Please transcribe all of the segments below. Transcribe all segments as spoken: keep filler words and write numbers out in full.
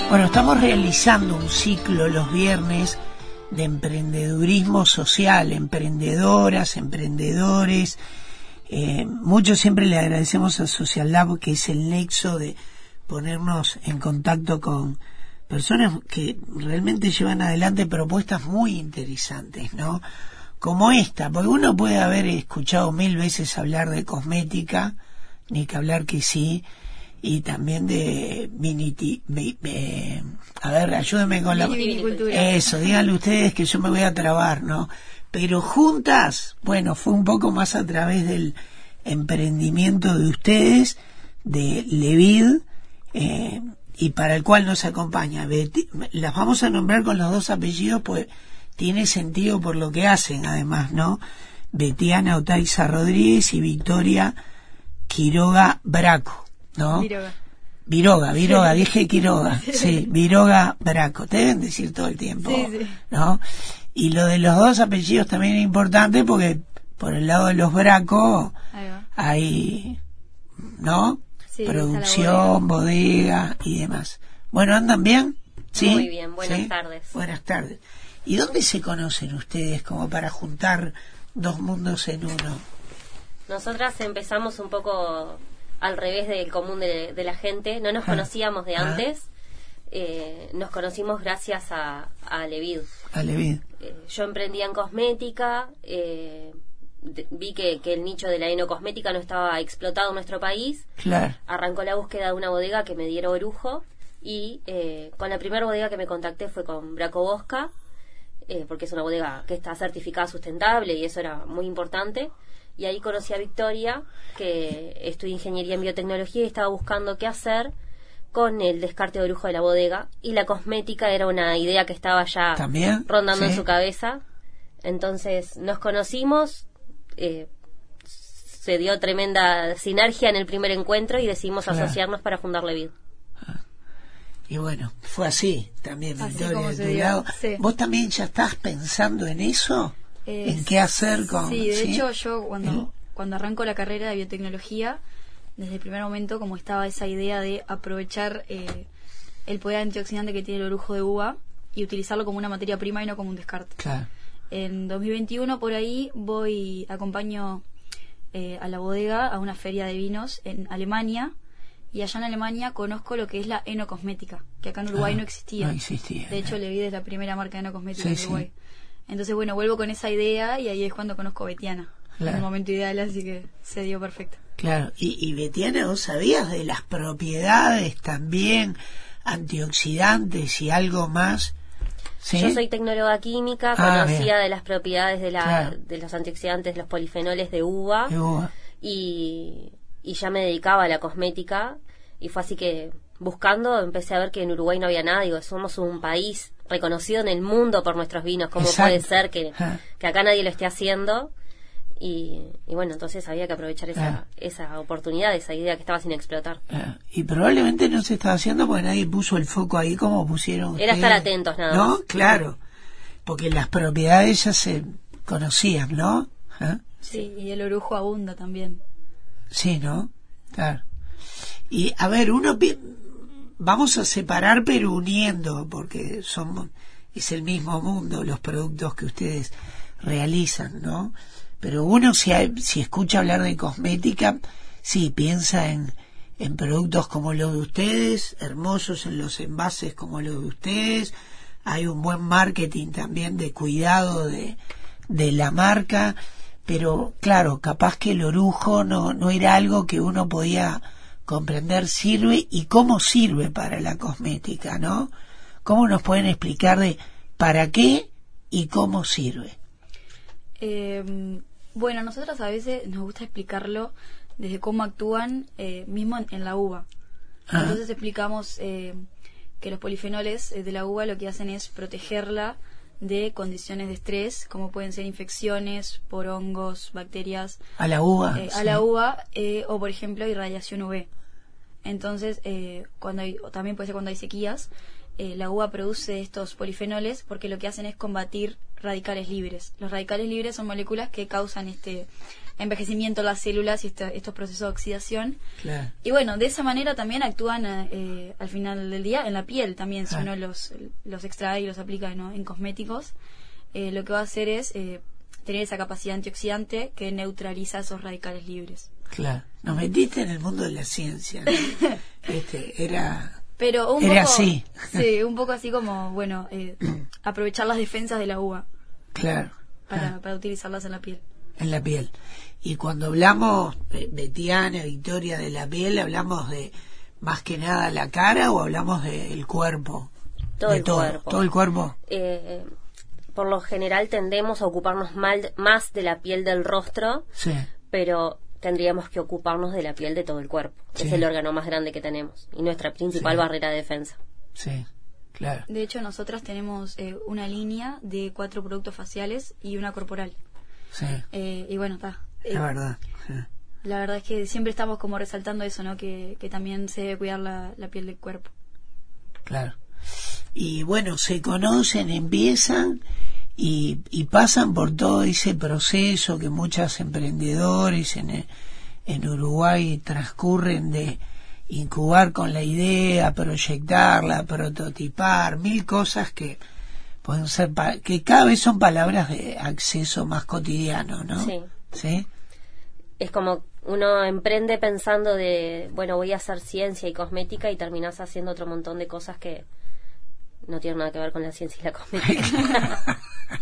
Bueno, estamos realizando un ciclo los viernes de emprendedurismo social, emprendedoras, emprendedores. Eh, mucho siempre le agradecemos a Social Lab, que es el nexo de ponernos en contacto con personas que realmente llevan adelante propuestas muy interesantes, ¿no? Como esta, porque uno puede haber escuchado mil veces hablar de cosmética, ni que hablar que sí, y también de viniti, vi, eh, a ver, ayúdenme con la vinicultura. Eso, díganle ustedes que yo me voy a trabar, ¿no? Pero juntas, bueno, fue un poco más a través del emprendimiento de ustedes, de Levid, eh, y para el cual nos acompaña Betty. Las vamos a nombrar con los dos apellidos, pues tiene sentido por lo que hacen, además, ¿no? Betiana Otaiza Rodríguez y Victoria Quiroga Braco, ¿no? Viroga. Viroga, Viroga, dije Quiroga, sí, Viroga Braco, te deben decir todo el tiempo, sí, sí. ¿no? Y lo de los dos apellidos también es importante porque por el lado de los Braco hay, ¿no? Sí, producción, bodega. bodega y demás. Bueno, ¿andan bien? ¿Sí? Muy bien, buenas ¿Sí? tardes. Buenas tardes. ¿Y dónde se conocen ustedes como para juntar dos mundos en uno? Nosotras empezamos un poco al revés del común de, de la gente. No nos ah, conocíamos de ah. antes. Eh, nos conocimos gracias a, a Levid. A Levid. Eh, yo emprendía en cosmética. Eh, de, vi que, que el nicho de la enocosmética no estaba explotado en nuestro país. Claro. Arrancó la búsqueda de una bodega que me diera orujo. Y eh, con la primera bodega que me contacté fue con Braco Bosca. Eh, porque es una bodega que está certificada sustentable y eso era muy importante. Y ahí conocí a Victoria, que estudia ingeniería en biotecnología y estaba buscando qué hacer con el descarte de orujo de la bodega. Y la cosmética era una idea que estaba ya ¿También? rondando ¿Sí? en su cabeza. Entonces nos conocimos, eh, se dio tremenda sinergia en el primer encuentro y decidimos claro. asociarnos para fundar Levid. Y bueno, fue así también, así Victoria, de tu lado. Sí. ¿Vos también ya estás pensando en eso? Eh, ¿En qué hacer con...? Sí, de ¿sí? hecho yo cuando, ¿Eh? cuando arranco la carrera de biotecnología, desde el primer momento como estaba esa idea de aprovechar eh, el poder antioxidante que tiene el orujo de uva y utilizarlo como una materia prima y no como un descarte. Claro. En dos mil veintiuno por ahí voy, acompaño eh, a la bodega a una feria de vinos en Alemania. Y allá en Alemania conozco lo que es la enocosmética, que acá en Uruguay ah, no existía. No existía. De hecho, Levid es la primera marca de enocosmética sí, en Uruguay. Sí. Entonces, bueno, vuelvo con esa idea y ahí es cuando conozco a Betiana. Claro. En el momento ideal, así que se dio perfecto. Claro. Y, y Betiana, ¿vos sabías de las propiedades también antioxidantes y algo más? ¿Sí? Yo soy tecnóloga química, ah, conocía bien. de las propiedades de, la, claro. de los antioxidantes, los polifenoles de uva. De uva. Y, y ya me dedicaba a la cosmética. Y fue así que, buscando, empecé a ver que en Uruguay no había nada. Digo, somos un país reconocido en el mundo por nuestros vinos. ¿Cómo Exacto. puede ser que, que acá nadie lo esté haciendo? Y, y bueno, entonces había que aprovechar esa, ah. esa oportunidad, esa idea que estaba sin explotar. Ah. Y probablemente no se estaba haciendo porque nadie puso el foco ahí como pusieron Era ustedes. estar atentos, nada ¿No? más. Claro. Porque las propiedades ya se conocían, ¿no? ¿Ah? Sí, y el orujo abunda también. Sí, ¿no? Claro. Y a ver, uno pi- vamos a separar pero uniendo, porque son es el mismo mundo los productos que ustedes realizan, ¿no? Pero uno si, hay, si escucha hablar de cosmética, sí, piensa en, en productos como los de ustedes, hermosos en los envases como los de ustedes, hay un buen marketing también de cuidado de, de la marca, pero claro, capaz que el orujo no, no era algo que uno podía comprender sirve y cómo sirve para la cosmética, ¿no? ¿Cómo nos pueden explicar de para qué y cómo sirve? Eh, bueno, nosotros a veces nos gusta explicarlo desde cómo actúan eh, mismo en, en la uva. Ah. Entonces explicamos eh, que los polifenoles de la uva lo que hacen es protegerla de condiciones de estrés, como pueden ser infecciones por hongos, bacterias. A la uva. Eh, sí. A la uva eh, o, por ejemplo, irradiación U V. Entonces, eh, cuando hay, o también puede ser cuando hay sequías, eh, la uva produce estos polifenoles porque lo que hacen es combatir radicales libres. Los radicales libres son moléculas que causan este envejecimiento de las células y este, estos procesos de oxidación. Claro. Y bueno, de esa manera también actúan eh, al final del día en la piel también, si Ah. uno los, los extrae y los aplica, ¿no?, en cosméticos. Eh, lo que va a hacer es eh, tener esa capacidad antioxidante que neutraliza esos radicales libres. Claro. Nos metiste en el mundo de la ciencia, ¿no? este, era... Pero un Era poco, así. Sí, un poco así como, bueno, eh, aprovechar las defensas de la uva Claro. para, Ah, para utilizarlas en la piel. en la piel. Y cuando hablamos, eh, Betiana, Victoria, de la piel, ¿hablamos de más que nada la cara o hablamos del cuerpo? Todo de el todo, cuerpo. todo el cuerpo. Eh, por lo general tendemos a ocuparnos mal, más de la piel del rostro, Sí, pero tendríamos que ocuparnos de la piel de todo el cuerpo, que Sí. es el órgano más grande que tenemos y nuestra principal Sí. barrera de defensa. sí, claro. De hecho, nosotras tenemos eh, una línea de cuatro productos faciales y una corporal. Sí, Eh, y bueno, está. es verdad. Sí. La verdad es que siempre estamos como resaltando eso, ¿no? Que, que también se debe cuidar la, la piel del cuerpo. Claro. Y bueno, se conocen, empiezan y, y pasan por todo ese proceso que muchos emprendedores en, en Uruguay transcurren de incubar con la idea, proyectarla, prototipar, mil cosas que pueden ser, pa- que cada vez son palabras de acceso más cotidiano, ¿no? Sí. ¿Sí? Es como uno emprende pensando de, bueno, voy a hacer ciencia y cosmética y terminás haciendo otro montón de cosas que no tienen nada que ver con la ciencia y la cosmética.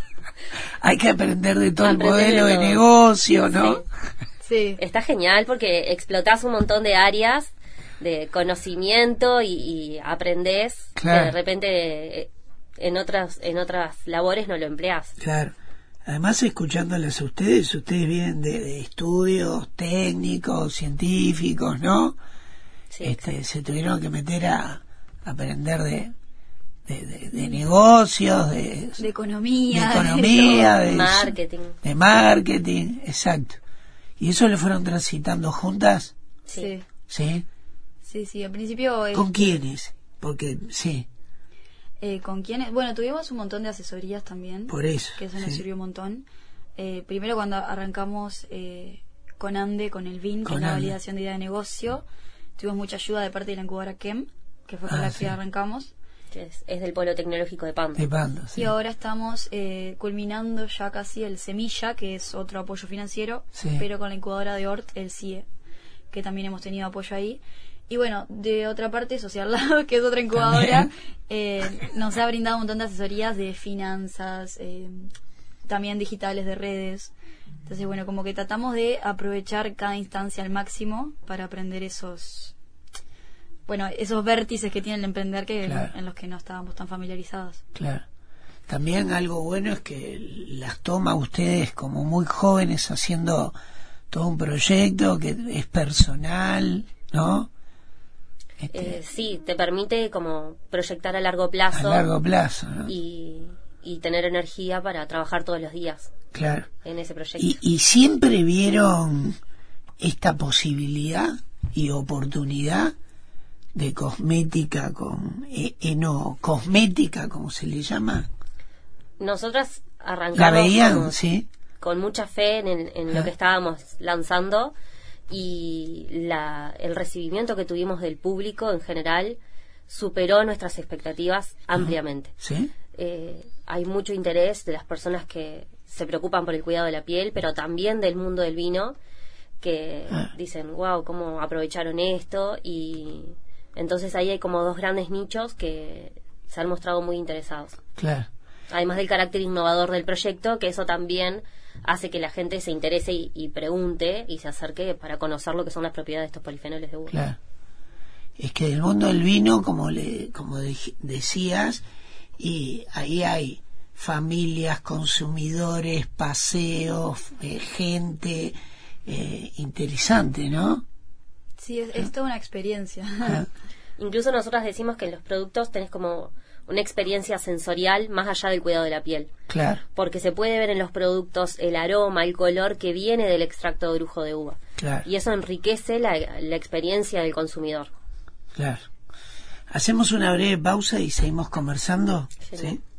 Hay que aprender de todo Aprender el modelo de de, todo. negocio, ¿no? Sí. Sí. Está genial porque explotás un montón de áreas de conocimiento y, y aprendés Claro. que de repente eh, en otras en otras labores no lo empleás. Claro. Además, escuchándoles a ustedes, ustedes vienen de, de estudios técnicos, científicos, ¿no? Sí, este, se tuvieron que meter a, a aprender de, de, de, de negocios, de, De economía. de economía, de marketing. de marketing, exacto. ¿Y eso lo fueron transitando juntas? Sí. Sí. ¿Sí? Sí, sí, al principio... eh, ¿Con quiénes? Porque, sí, eh, ¿Con quiénes? Bueno, tuvimos un montón de asesorías también. por eso. Que eso nos sí. sirvió un montón. Eh, primero cuando arrancamos eh, con ANDE, con el V I N, que Con es la ANDE. validación de idea de negocio, tuvimos mucha ayuda de parte de la incubadora K E M, que fue con Ah, la sí. que arrancamos. Que es, es del Polo Tecnológico de Pando. De Pando, sí. Y ahora estamos eh, culminando ya casi el Semilla, que es otro apoyo financiero, Sí. pero con la incubadora de O R T, el C I E, que también hemos tenido apoyo ahí. Y bueno, de otra parte, Social Lab, que es otra incubadora, eh, nos ha brindado un montón de asesorías de finanzas, eh, también digitales, de redes. Entonces, bueno, como que tratamos de aprovechar cada instancia al máximo para aprender esos... Bueno, esos vértices que tiene el emprender que Claro. en los que no estábamos tan familiarizados. Claro. También algo bueno es que las toma ustedes como muy jóvenes haciendo todo un proyecto que es personal, ¿no? Este, Eh, sí, te permite como proyectar a largo a plazo largo plazo, ¿no? y, y tener energía para trabajar todos los días Claro. en ese proyecto. Y, y siempre vieron esta posibilidad y oportunidad de cosmética con eh, eh, no cosmética como se le llama. Nosotras arrancamos La veían, como sí. con mucha fe en, el- en Ah. lo que estábamos lanzando y la, el recibimiento que tuvimos del público en general superó nuestras expectativas ampliamente. Sí. Eh, hay mucho interés de las personas que se preocupan por el cuidado de la piel, pero también del mundo del vino, que Ah. dicen, wow, cómo aprovecharon esto, y entonces ahí hay como dos grandes nichos que se han mostrado muy interesados. Claro. Además del carácter innovador del proyecto, que eso también hace que la gente se interese y, y pregunte y se acerque para conocer lo que son las propiedades de estos polifenoles de uva. Claro. Es que del mundo del vino, como le, como dej- decías, y ahí hay familias, consumidores, paseos, eh, gente eh, interesante, ¿no? Sí, es, es toda una experiencia. Ah, Incluso nosotras decimos que en los productos tenés como una experiencia sensorial más allá del cuidado de la piel, claro, porque se puede ver en los productos el aroma, el color que viene del extracto de orujo de uva, claro, y eso enriquece la, la experiencia del consumidor. claro. Hacemos una breve pausa y seguimos conversando, Genial. ¿sí?